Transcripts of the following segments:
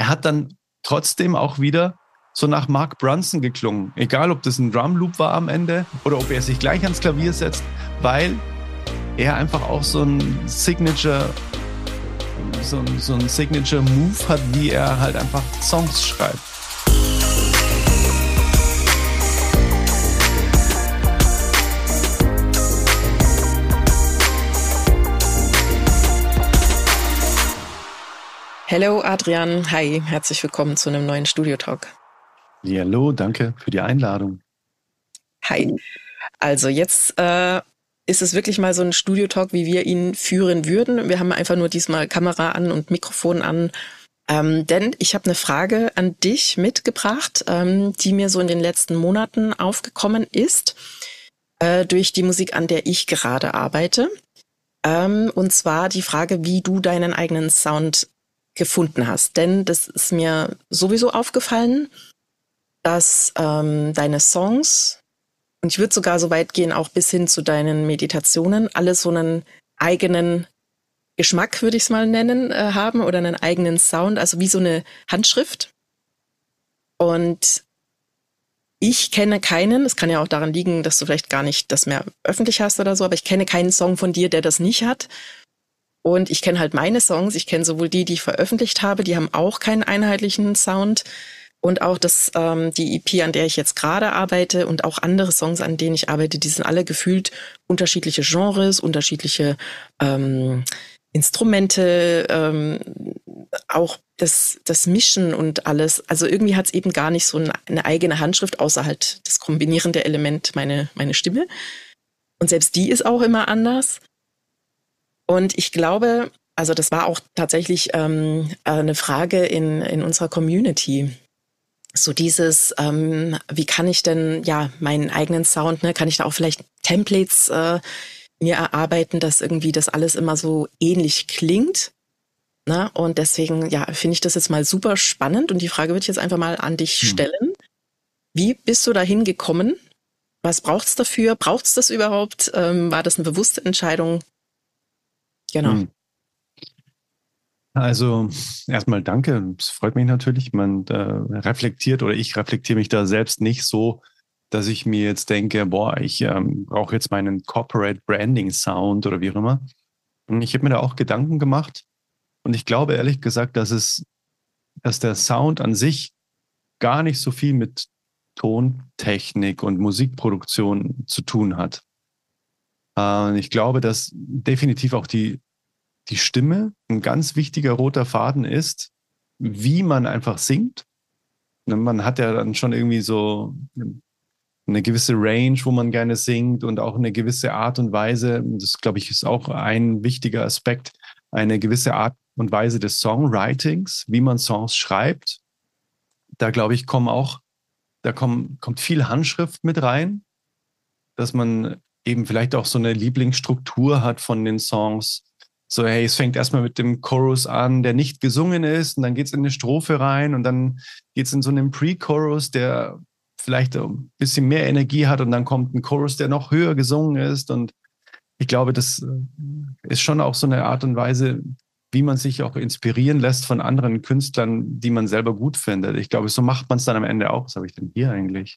er hat dann trotzdem auch wieder so nach Mark Brunson geklungen. Egal, ob das ein Drumloop war am Ende oder ob er sich gleich ans Klavier setzt, weil er einfach auch so ein Signature Move hat, wie er halt einfach Songs schreibt. Hallo Adrian, hi, herzlich willkommen zu einem neuen Studio-Talk. Ja, hallo, danke für die Einladung. Hi, also jetzt ist es wirklich mal so ein Studio-Talk, wie wir ihn führen würden. Wir haben einfach nur diesmal Kamera an und Mikrofon an, denn ich habe eine Frage an dich mitgebracht, die mir so in den letzten Monaten aufgekommen ist, durch die Musik, an der ich gerade arbeite. Und zwar die Frage, wie du deinen eigenen Sound gefunden hast. Denn das ist mir sowieso aufgefallen, dass deine Songs, und ich würde sogar so weit gehen, auch bis hin zu deinen Meditationen, alle so einen eigenen Geschmack, würde ich es mal nennen, haben oder einen eigenen Sound, also wie so eine Handschrift. Und ich kenne keinen, es kann ja auch daran liegen, dass du vielleicht gar nicht das mehr öffentlich hast oder so, aber ich kenne keinen Song von dir, der das nicht hat. Und ich kenne halt meine Songs, ich kenne sowohl die ich veröffentlicht habe, die haben auch keinen einheitlichen Sound. Und auch die EP, an der ich jetzt gerade arbeite und auch andere Songs, an denen ich arbeite, die sind alle gefühlt unterschiedliche Genres, unterschiedliche Instrumente, auch das Mischen und alles. Also irgendwie hat es eben gar nicht so eine eigene Handschrift, außer halt das kombinierende Element, meine Stimme. Und selbst die ist auch immer anders. Und ich glaube, also das war auch tatsächlich eine Frage in unserer Community. So dieses, wie kann ich denn meinen eigenen Sound, kann ich da auch vielleicht Templates mir erarbeiten, dass irgendwie das alles immer so ähnlich klingt. Ne? Und deswegen, finde ich das jetzt mal super spannend. Und die Frage würde ich jetzt einfach mal an dich stellen. Wie bist du dahin gekommen? Was braucht's dafür? Braucht's das überhaupt? War das eine bewusste Entscheidung? Genau. Also erstmal danke, es freut mich natürlich. Man reflektiert oder ich reflektiere mich da selbst nicht so, dass ich mir jetzt denke, ich brauche jetzt meinen Corporate Branding Sound oder wie auch immer. Und ich habe mir da auch Gedanken gemacht und ich glaube ehrlich gesagt, dass der Sound an sich gar nicht so viel mit Tontechnik und Musikproduktion zu tun hat. Ich glaube, dass definitiv auch die Stimme ein ganz wichtiger roter Faden ist, wie man einfach singt. Man hat ja dann schon irgendwie so eine gewisse Range, wo man gerne singt und auch eine gewisse Art und Weise, das glaube ich ist auch ein wichtiger Aspekt, eine gewisse Art und Weise des Songwritings, wie man Songs schreibt. Da glaube ich kommt viel Handschrift mit rein, dass man eben vielleicht auch so eine Lieblingsstruktur hat von den Songs. So, hey, es fängt erstmal mit dem Chorus an, der nicht gesungen ist, und dann geht es in eine Strophe rein und dann geht es in so einen Pre-Chorus, der vielleicht ein bisschen mehr Energie hat und dann kommt ein Chorus, der noch höher gesungen ist. Und ich glaube, das ist schon auch so eine Art und Weise, wie man sich auch inspirieren lässt von anderen Künstlern, die man selber gut findet. Ich glaube, so macht man es dann am Ende auch. Was habe ich denn hier eigentlich?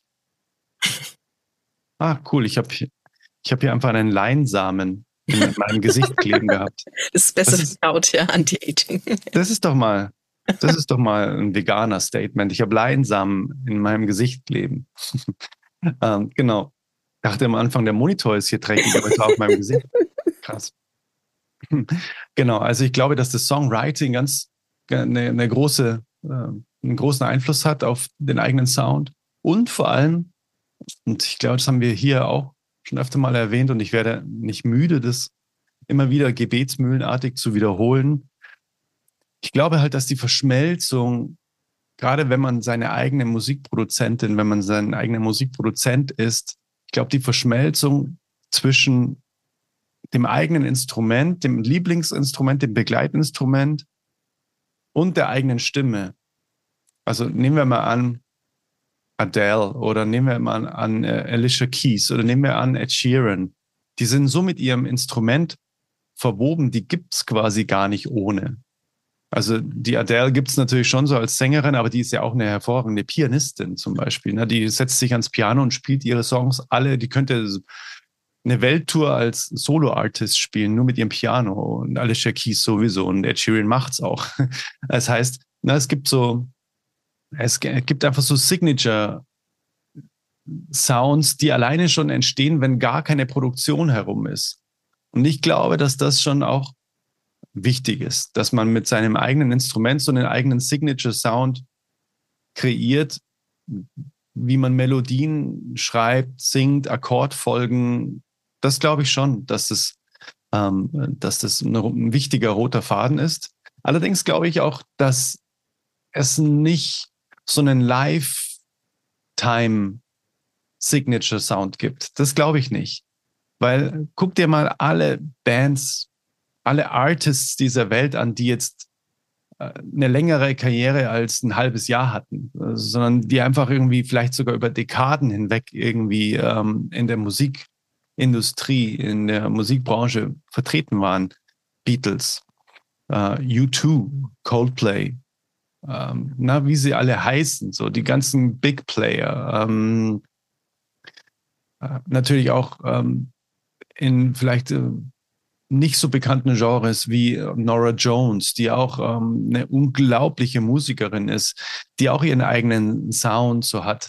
Ah, cool, ich hab hier einfach einen Leinsamen in meinem Gesicht kleben gehabt. Das ist besser Scout, Anti-Aging. Das ist doch mal ein veganer Statement. Ich habe Leinsamen in meinem Gesicht kleben. Genau. Ich dachte am Anfang, der Monitor ist hier dreckig, aber es war auf meinem Gesicht. Krass. Genau, also ich glaube, dass das Songwriting einen großen Einfluss hat auf den eigenen Sound und vor allem, und ich glaube, das haben wir hier auch schon öfter mal erwähnt und ich werde nicht müde, das immer wieder gebetsmühlenartig zu wiederholen. Ich glaube halt, dass die Verschmelzung, gerade wenn man seine eigene Musikproduzentin, wenn man sein eigener Musikproduzent ist, ich glaube, die Verschmelzung zwischen dem eigenen Instrument, dem Lieblingsinstrument, dem Begleitinstrument und der eigenen Stimme. Also nehmen wir mal an, Adele oder nehmen wir mal an Alicia Keys oder nehmen wir an Ed Sheeran. Die sind so mit ihrem Instrument verwoben, die gibt's quasi gar nicht ohne. Also die Adele gibt es natürlich schon so als Sängerin, aber die ist ja auch eine hervorragende Pianistin zum Beispiel. Ne? Die setzt sich ans Piano und spielt ihre Songs alle. Die könnte eine Welttour als Solo-Artist spielen, nur mit ihrem Piano. Und Alicia Keys sowieso. Und Ed Sheeran macht's auch. Das heißt, na, es gibt einfach so Signature-Sounds, die alleine schon entstehen, wenn gar keine Produktion herum ist. Und ich glaube, dass das schon auch wichtig ist, dass man mit seinem eigenen Instrument so einen eigenen Signature-Sound kreiert, wie man Melodien schreibt, singt, Akkordfolgen. Das glaube ich schon, dass das ein wichtiger roter Faden ist. Allerdings glaube ich auch, dass es nicht so einen Lifetime-Signature-Sound gibt. Das glaube ich nicht. Weil guck dir mal alle Bands, alle Artists dieser Welt an, die jetzt eine längere Karriere als ein halbes Jahr hatten, sondern die einfach irgendwie vielleicht sogar über Dekaden hinweg irgendwie in der Musikindustrie, in der Musikbranche vertreten waren. Beatles, U2, Coldplay, wie sie alle heißen, so die ganzen Big Player, natürlich auch in vielleicht nicht so bekannten Genres wie Nora Jones, die auch eine unglaubliche Musikerin ist, die auch ihren eigenen Sound so hat.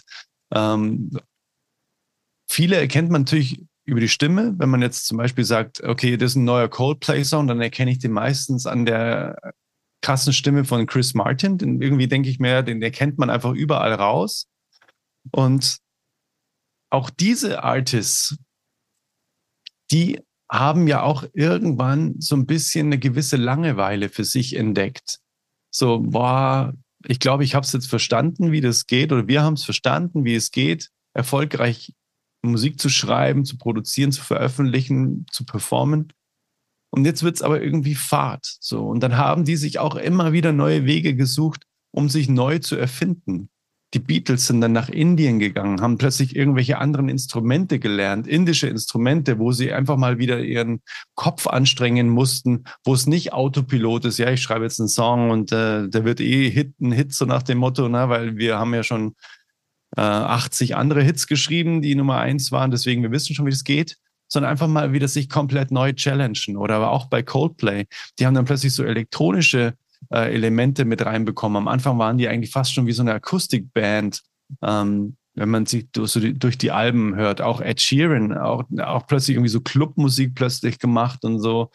Viele erkennt man natürlich über die Stimme. Wenn man jetzt zum Beispiel sagt, okay, das ist ein neuer Coldplay-Song, dann erkenne ich den meistens an der krassen Stimme von Chris Martin. Denn irgendwie denke ich mir, den erkennt man einfach überall raus. Und auch diese Artists, die haben ja auch irgendwann so ein bisschen eine gewisse Langeweile für sich entdeckt. So, boah, ich glaube, ich habe es jetzt verstanden, wie das geht, oder wir haben es verstanden, wie es geht, erfolgreich Musik zu schreiben, zu produzieren, zu veröffentlichen, zu performen. Und jetzt wird es aber irgendwie Fahrt. So, und dann haben die sich auch immer wieder neue Wege gesucht, um sich neu zu erfinden. Die Beatles sind dann nach Indien gegangen, haben plötzlich irgendwelche anderen Instrumente gelernt, indische Instrumente, wo sie einfach mal wieder ihren Kopf anstrengen mussten, wo es nicht Autopilot ist, ja, ich schreibe jetzt einen Song und der wird ein Hit, so nach dem Motto, ne, weil wir haben ja schon 80 andere Hits geschrieben, die Nummer 1 waren, deswegen wir wissen schon, wie das geht, sondern einfach mal wieder sich komplett neu challengen. Oder aber auch bei Coldplay, die haben dann plötzlich so elektronische Elemente mit reinbekommen. Am Anfang waren die eigentlich fast schon wie so eine Akustikband. Wenn man sich durch die Alben hört, auch Ed Sheeran, auch plötzlich irgendwie so Clubmusik plötzlich gemacht und so.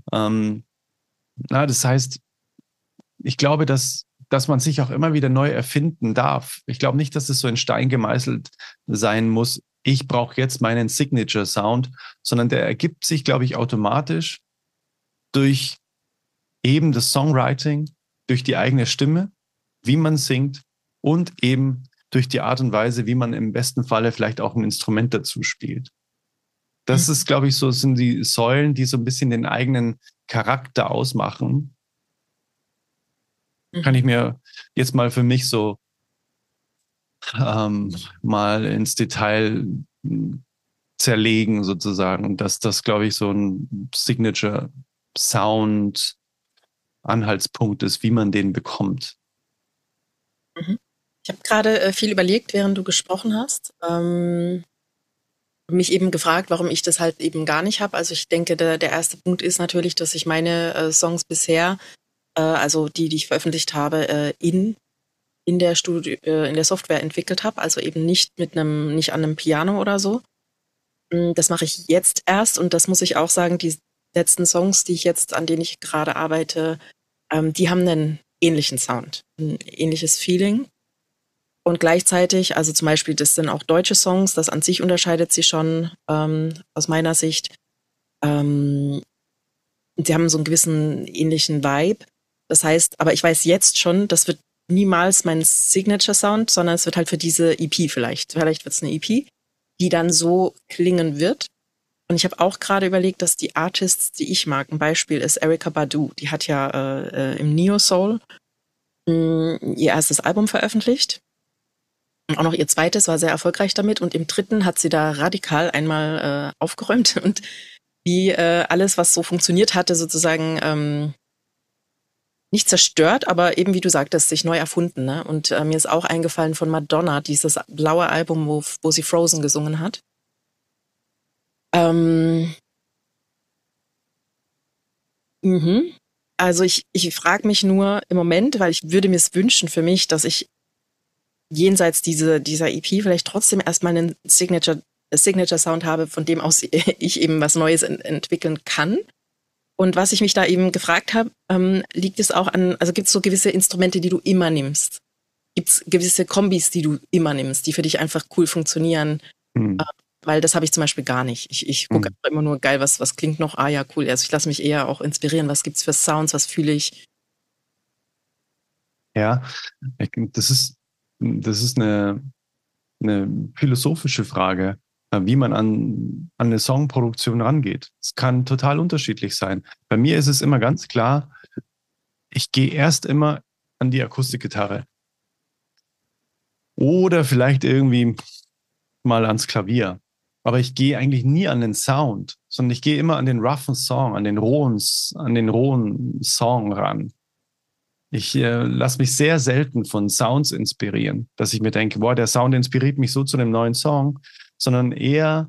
Das heißt, ich glaube, dass man sich auch immer wieder neu erfinden darf. Ich glaube nicht, dass es so in Stein gemeißelt sein muss. Ich brauche jetzt meinen Signature-Sound, sondern der ergibt sich, glaube ich, automatisch durch eben das Songwriting, durch die eigene Stimme, wie man singt und eben durch die Art und Weise, wie man im besten Falle vielleicht auch ein Instrument dazu spielt. Das ist, glaube ich, sind die Säulen, die so ein bisschen den eigenen Charakter ausmachen. Kann ich mir jetzt mal für mich so mal ins Detail zerlegen sozusagen. Und dass das, glaube ich, so ein Signature-Sound Anhaltspunkt ist, wie man den bekommt. Ich habe gerade viel überlegt, während du gesprochen hast. Mich eben gefragt, warum ich das halt eben gar nicht habe. Also ich denke, der erste Punkt ist natürlich, dass ich meine Songs bisher, also die ich veröffentlicht habe, in der Software entwickelt habe, also eben nicht nicht an einem Piano oder so. Das mache ich jetzt erst und das muss ich auch sagen, die letzten Songs, an denen ich gerade arbeite, die haben einen ähnlichen Sound, ein ähnliches Feeling. Und gleichzeitig, also zum Beispiel, das sind auch deutsche Songs, das an sich unterscheidet sich schon aus meiner Sicht. Sie haben so einen gewissen ähnlichen Vibe. Das heißt, aber ich weiß jetzt schon, das wird niemals mein Signature-Sound, sondern es wird halt für diese EP vielleicht. Vielleicht wird es eine EP, die dann so klingen wird. Und ich habe auch gerade überlegt, dass die Artists, die ich mag, ein Beispiel ist Erykah Badu. Die hat ja im Neo Soul ihr erstes Album veröffentlicht. Und auch noch ihr zweites, war sehr erfolgreich damit. Und im dritten hat sie da radikal einmal aufgeräumt und wie alles, was so funktioniert hatte, sozusagen nicht zerstört, aber eben wie du sagtest, sich neu erfunden. Ne? Und mir ist auch eingefallen von Madonna, dieses blaue Album, wo sie Frozen gesungen hat. Also ich frage mich nur im Moment, weil ich würde mir es wünschen für mich, dass ich jenseits dieser EP vielleicht trotzdem erstmal einen Signature-Sound habe, von dem aus ich eben was Neues entwickeln kann. Und was ich mich da eben gefragt habe, liegt es auch an, also gibt es so gewisse Instrumente, die du immer nimmst? Gibt es gewisse Kombis, die du immer nimmst, die für dich einfach cool funktionieren? Weil das habe ich zum Beispiel gar nicht. Ich gucke einfach immer nur, geil, was klingt noch? Ah ja, cool. Also ich lasse mich eher auch inspirieren. Was gibt's für Sounds? Was fühle ich? Ja, das ist eine philosophische Frage, wie man an eine Songproduktion rangeht. Es kann total unterschiedlich sein. Bei mir ist es immer ganz klar, ich gehe erst immer an die Akustikgitarre oder vielleicht irgendwie mal ans Klavier. Aber ich gehe eigentlich nie an den Sound, sondern ich gehe immer an den roughen Song, an den rohen Song ran. Ich lasse mich sehr selten von Sounds inspirieren, dass ich mir denke, boah, der Sound inspiriert mich so zu einem neuen Song, sondern eher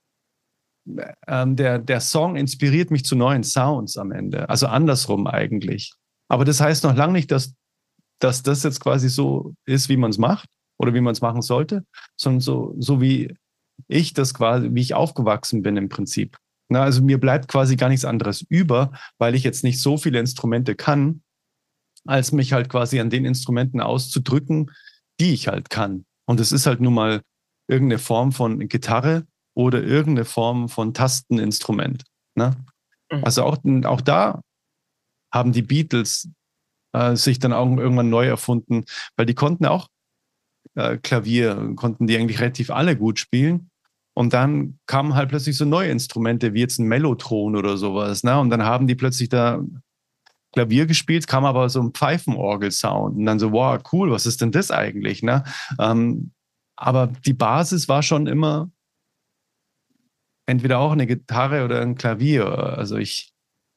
der Song inspiriert mich zu neuen Sounds am Ende. Also andersrum eigentlich. Aber das heißt noch lange nicht, dass das jetzt quasi so ist, wie man es macht oder wie man es machen sollte, sondern so wie ich das quasi, wie ich aufgewachsen bin im Prinzip. Na, also mir bleibt quasi gar nichts anderes über, weil ich jetzt nicht so viele Instrumente kann, als mich halt quasi an den Instrumenten auszudrücken, die ich halt kann. Und es ist halt nun mal irgendeine Form von Gitarre oder irgendeine Form von Tasteninstrument. Ne? Also auch da haben die Beatles sich dann auch irgendwann neu erfunden, weil die konnten auch Klavier, konnten die eigentlich relativ alle gut spielen. Und dann kamen halt plötzlich so neue Instrumente, wie jetzt ein Mellotron oder sowas. Ne? Und dann haben die plötzlich da Klavier gespielt, kam aber so ein Pfeifenorgel-Sound. Und dann so, wow, cool, was ist denn das eigentlich? Ne? Aber die Basis war schon immer entweder auch eine Gitarre oder ein Klavier. Also ich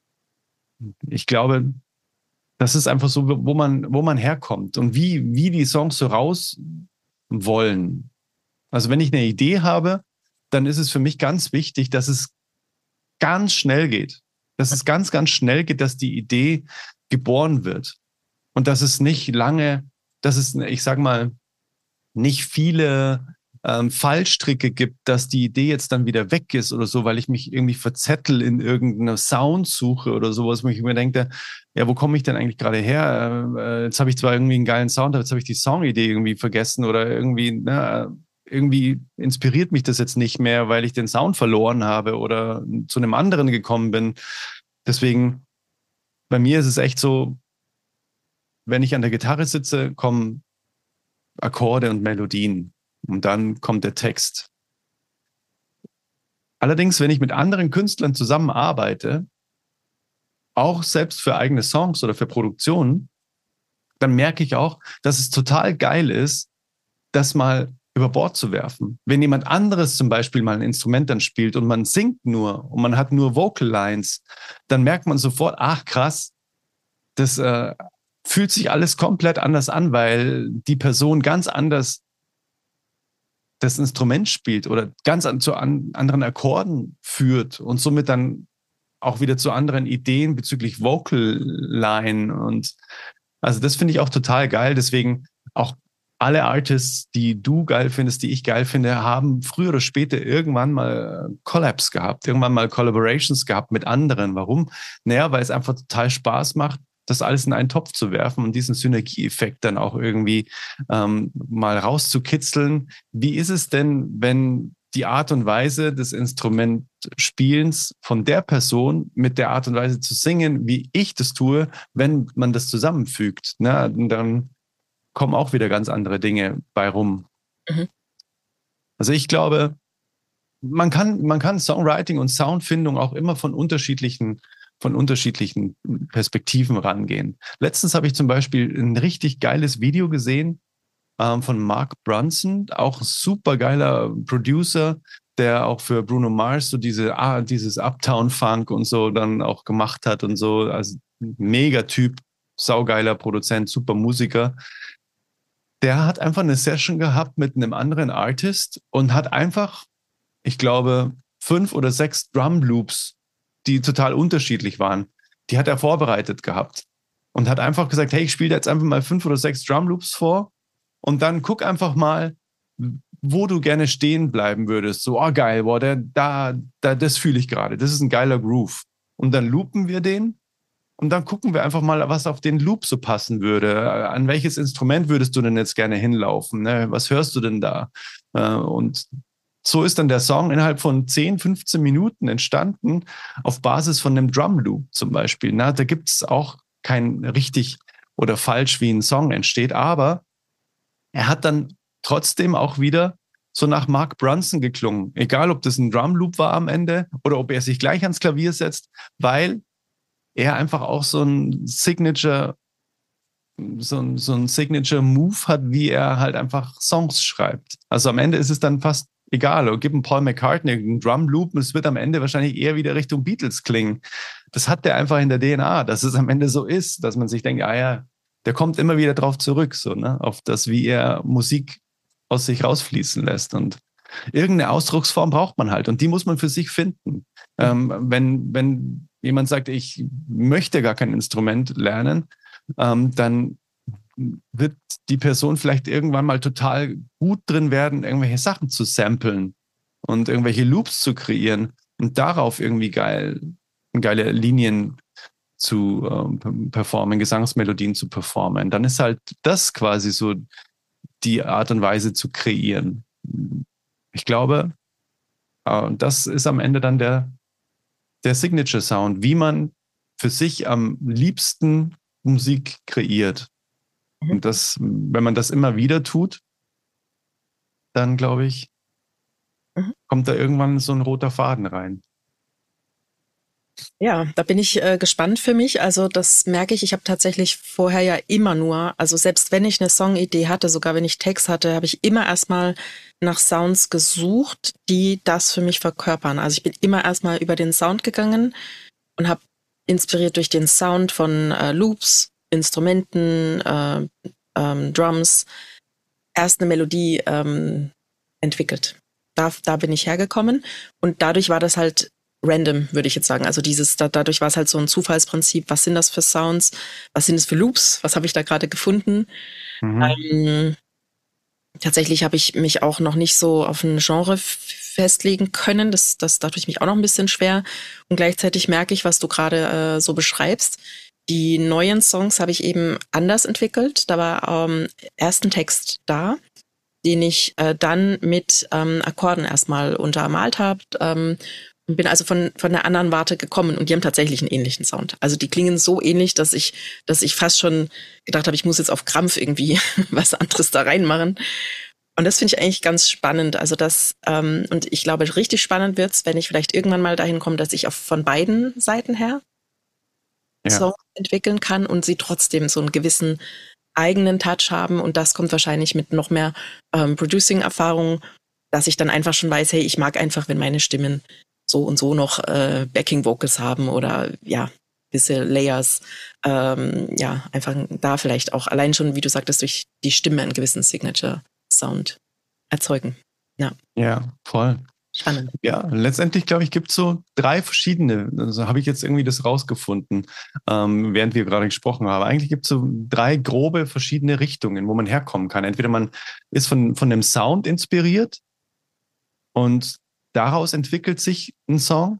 glaube, das ist einfach so, wo man herkommt und wie die Songs so raus wollen. Also wenn ich eine Idee habe, dann ist es für mich ganz wichtig, dass es ganz schnell geht. Dass es ganz, ganz schnell geht, dass die Idee geboren wird. Und dass es nicht lange, dass es, ich sag mal, nicht viele Fallstricke gibt, dass die Idee jetzt dann wieder weg ist oder so, weil ich mich irgendwie verzettel in irgendeiner Soundsuche oder sowas, wo ich mir denke, ja, wo komme ich denn eigentlich gerade her? Jetzt habe ich zwar irgendwie einen geilen Sound, aber jetzt habe ich die Songidee irgendwie vergessen oder irgendwie inspiriert mich das jetzt nicht mehr, weil ich den Sound verloren habe oder zu einem anderen gekommen bin. Deswegen, bei mir ist es echt so, wenn ich an der Gitarre sitze, kommen Akkorde und Melodien und dann kommt der Text. Allerdings, wenn ich mit anderen Künstlern zusammenarbeite, auch selbst für eigene Songs oder für Produktionen, dann merke ich auch, dass es total geil ist, das mal über Bord zu werfen. Wenn jemand anderes zum Beispiel mal ein Instrument dann spielt und man singt nur und man hat nur Vocal Lines, dann merkt man sofort, ach krass, das fühlt sich alles komplett anders an, weil die Person ganz anders das Instrument spielt oder ganz zu anderen Akkorden führt und somit dann auch wieder zu anderen Ideen bezüglich Vocal Line. Und also das finde ich auch total geil. Deswegen auch alle Artists, die du geil findest, die ich geil finde, haben früher oder später irgendwann mal Collabs gehabt, irgendwann mal Collaborations gehabt mit anderen. Warum? Naja, weil es einfach total Spaß macht, das alles in einen Topf zu werfen und diesen Synergieeffekt dann auch irgendwie mal rauszukitzeln. Wie ist es denn, wenn die Art und Weise des Instrumentspielens von der Person mit der Art und Weise zu singen, wie ich das tue, wenn man das zusammenfügt? Ne? Dann kommen auch wieder ganz andere Dinge bei rum. Mhm. Also ich glaube, man kann Songwriting und Soundfindung auch immer von unterschiedlichen Perspektiven rangehen. Letztens habe ich zum Beispiel ein richtig geiles Video gesehen von Mark Brunson, auch ein super geiler Producer, der auch für Bruno Mars so dieses Uptown Funk und so dann auch gemacht hat und so, also Megatyp. saugeiler Produzent, super Musiker. Der hat einfach eine Session gehabt mit einem anderen Artist und hat einfach, ich glaube, 5 oder 6 Drum Loops, die total unterschiedlich waren, die hat er vorbereitet gehabt und hat einfach gesagt, hey, ich spiele jetzt einfach mal 5 oder 6 Drum Loops vor und dann guck einfach mal, wo du gerne stehen bleiben würdest. So, oh geil, boah, das fühle ich gerade. Das ist ein geiler Groove. Und dann loopen wir den und dann gucken wir einfach mal, was auf den Loop so passen würde. An welches Instrument würdest du denn jetzt gerne hinlaufen? Ne? Was hörst du denn da? Und so ist dann der Song innerhalb von 10, 15 Minuten entstanden, auf Basis von einem Drum Loop zum Beispiel. Na, da gibt es auch kein richtig oder falsch, wie ein Song entsteht, aber er hat dann trotzdem auch wieder so nach Mark Brunson geklungen. Egal, ob das ein Drum Loop war am Ende oder ob er sich gleich ans Klavier setzt, weil er einfach auch so ein Signature Move hat, wie er halt einfach Songs schreibt. Also am Ende ist es dann fast egal. Oder gib einem Paul McCartney einen Drum Loop und es wird am Ende wahrscheinlich eher wieder Richtung Beatles klingen. Das hat der einfach in der DNA, dass es am Ende so ist, dass man sich denkt, ah ja, der kommt immer wieder drauf zurück, so, ne, auf das, wie er Musik aus sich rausfließen lässt. Und irgendeine Ausdrucksform braucht man halt und die muss man für sich finden. Wenn jemand sagt, ich möchte gar kein Instrument lernen, dann wird die Person vielleicht irgendwann mal total gut drin werden, irgendwelche Sachen zu samplen und irgendwelche Loops zu kreieren und darauf irgendwie geile Linien zu performen, Gesangsmelodien zu performen. Dann ist halt das quasi so die Art und Weise zu kreieren. Ich glaube, das ist am Ende dann der Signature Sound, wie man für sich am liebsten Musik kreiert. Und das, wenn man das immer wieder tut, dann glaube ich, kommt da irgendwann so ein roter Faden rein. Ja, da bin ich gespannt für mich. Also das merke ich. Ich habe tatsächlich vorher ja immer nur, also selbst wenn ich eine Songidee hatte, sogar wenn ich Text hatte, habe ich immer erstmal nach Sounds gesucht, die das für mich verkörpern. Also ich bin immer erstmal über den Sound gegangen und habe inspiriert durch den Sound von Loops, Instrumenten, Drums, erst eine Melodie entwickelt. Da bin ich hergekommen und dadurch war das halt random, würde ich jetzt sagen. Also dadurch war es halt so ein Zufallsprinzip. Was sind das für Sounds? Was sind es für Loops? Was habe ich da gerade gefunden? Tatsächlich habe ich mich auch noch nicht so auf ein Genre festlegen können. Da tue ich mich auch noch ein bisschen schwer. Und gleichzeitig merke ich, was du gerade so beschreibst. Die neuen Songs habe ich eben anders entwickelt. Da war erst ein Text da, den ich dann mit Akkorden erstmal untermalt habe. Und bin also von der anderen Warte gekommen und die haben tatsächlich einen ähnlichen Sound. Also die klingen so ähnlich, dass ich fast schon gedacht habe, ich muss jetzt auf Krampf irgendwie was anderes da reinmachen. Und das finde ich eigentlich ganz spannend. Also und ich glaube, richtig spannend wird's, wenn ich vielleicht irgendwann mal dahin komme, dass ich von beiden Seiten her Songs entwickeln kann und sie trotzdem so einen gewissen eigenen Touch haben. Und das kommt wahrscheinlich mit noch mehr Producing-Erfahrung, dass ich dann einfach schon weiß, hey, ich mag einfach, wenn meine Stimmen so und so noch Backing Vocals haben oder ja, gewisse Layers, einfach da vielleicht auch allein schon, wie du sagtest, durch die Stimme einen gewissen Signature Sound erzeugen. Ja, voll. Spannend. Ja, letztendlich, glaube ich, gibt es so 3 verschiedene, also habe ich jetzt irgendwie das rausgefunden, während wir gerade gesprochen haben. Eigentlich gibt es so 3 grobe verschiedene Richtungen, wo man herkommen kann. Entweder man ist von dem Sound inspiriert und daraus entwickelt sich ein Song,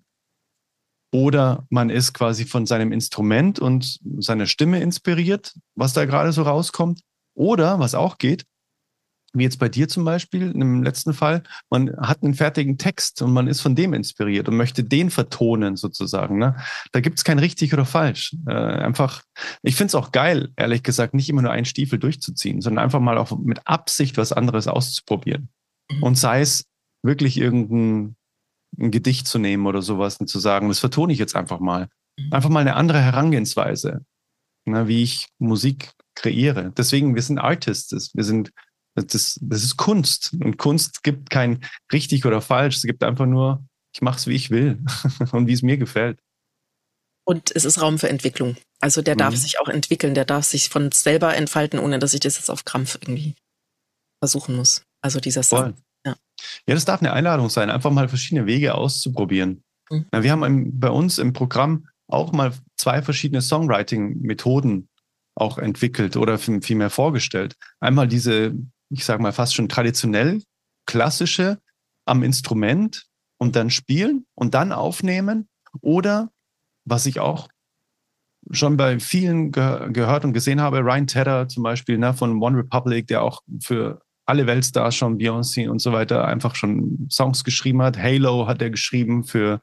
oder man ist quasi von seinem Instrument und seiner Stimme inspiriert, was da gerade so rauskommt. Oder, was auch geht, wie jetzt bei dir zum Beispiel, im letzten Fall, man hat einen fertigen Text und man ist von dem inspiriert und möchte den vertonen sozusagen. Ne? Da gibt es kein richtig oder falsch. Ich finde es auch geil, ehrlich gesagt, nicht immer nur einen Stiefel durchzuziehen, sondern einfach mal auch mit Absicht was anderes auszuprobieren. Und sei es wirklich ein Gedicht zu nehmen oder sowas und zu sagen, das vertone ich jetzt einfach mal. Einfach mal eine andere Herangehensweise, ne, wie ich Musik kreiere. Deswegen, wir sind Artists. Das ist Kunst. Und Kunst gibt kein richtig oder falsch. Es gibt einfach nur, ich mache es, wie ich will und wie es mir gefällt. Und es ist Raum für Entwicklung. Also der darf sich auch entwickeln, der darf sich von selber entfalten, ohne dass ich das jetzt auf Krampf irgendwie versuchen muss. Also dieser Sound. Ja, das darf eine Einladung sein, einfach mal verschiedene Wege auszuprobieren. Na, wir haben bei uns im Programm auch mal 2 verschiedene Songwriting-Methoden auch entwickelt oder vielmehr vorgestellt. Einmal diese, ich sage mal, fast schon traditionell klassische am Instrument und dann spielen und dann aufnehmen. Oder, was ich auch schon bei vielen gehört und gesehen habe, Ryan Tedder zum Beispiel, ne, von One Republic, der auch für alle Weltstars schon, Beyoncé und so weiter, einfach schon Songs geschrieben hat. Halo hat er geschrieben für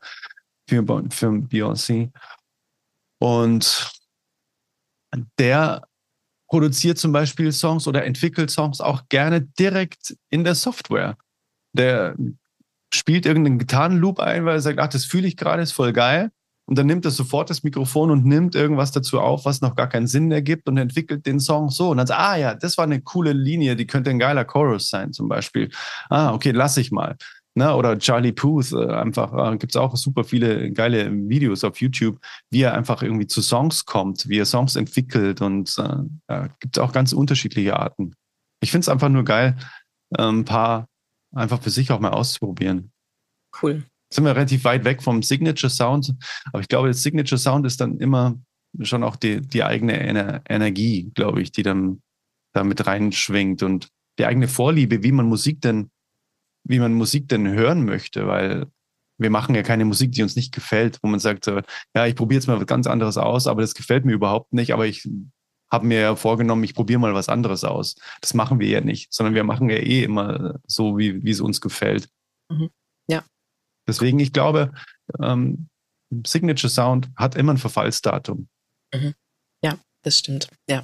Beyoncé. Und der produziert zum Beispiel Songs oder entwickelt Songs auch gerne direkt in der Software. Der spielt irgendeinen Gitarrenloop ein, weil er sagt, ach, das fühle ich gerade, ist voll geil. Und dann nimmt er sofort das Mikrofon und nimmt irgendwas dazu auf, was noch gar keinen Sinn ergibt und entwickelt den Song so. Und dann sagt, ja, das war eine coole Linie, die könnte ein geiler Chorus sein zum Beispiel. Okay, lass ich mal. Na, oder Charlie Puth, gibt es auch super viele geile Videos auf YouTube, wie er einfach irgendwie zu Songs kommt, wie er Songs entwickelt und gibt es auch ganz unterschiedliche Arten. Ich finde es einfach nur geil, ein paar einfach für sich auch mal auszuprobieren. Cool. Sind wir relativ weit weg vom Signature Sound, aber ich glaube, der Signature Sound ist dann immer schon auch die eigene Energie, glaube ich, die dann da mit reinschwingt und die eigene Vorliebe, wie man Musik denn hören möchte, weil wir machen ja keine Musik, die uns nicht gefällt, wo man sagt, ja, ich probiere jetzt mal was ganz anderes aus, aber das gefällt mir überhaupt nicht, aber ich habe mir ja vorgenommen, ich probiere mal was anderes aus. Das machen wir ja nicht, sondern wir machen ja immer so, wie es uns gefällt. Ja. Deswegen, ich glaube, Signature Sound hat immer ein Verfallsdatum. Ja, das stimmt. Ja.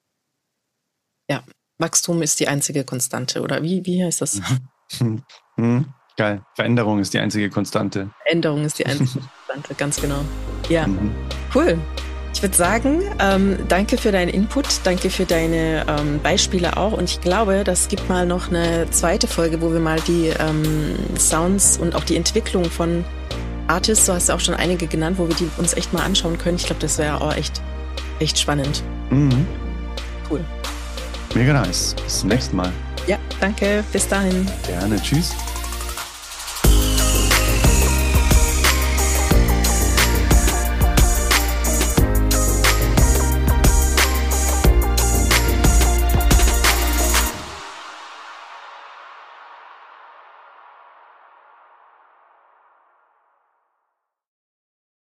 Ja. Wachstum ist die einzige Konstante, oder wie heißt das? Geil. Veränderung ist die einzige Konstante. Veränderung ist die einzige Konstante, ganz genau. Ja, cool. Ich würde sagen, danke für deinen Input, danke für deine Beispiele auch. Und ich glaube, das gibt mal noch eine zweite Folge, wo wir mal die Sounds und auch die Entwicklung von Artists, du hast ja auch schon einige genannt, wo wir die uns echt mal anschauen können. Ich glaube, das wäre auch echt spannend. Cool. Mega nice. Bis zum nächsten Mal. Ja, danke. Bis dahin. Gerne. Tschüss.